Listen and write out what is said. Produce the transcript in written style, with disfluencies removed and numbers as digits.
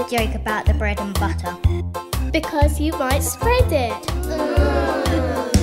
joke about the bread and butter? Because you might spread it.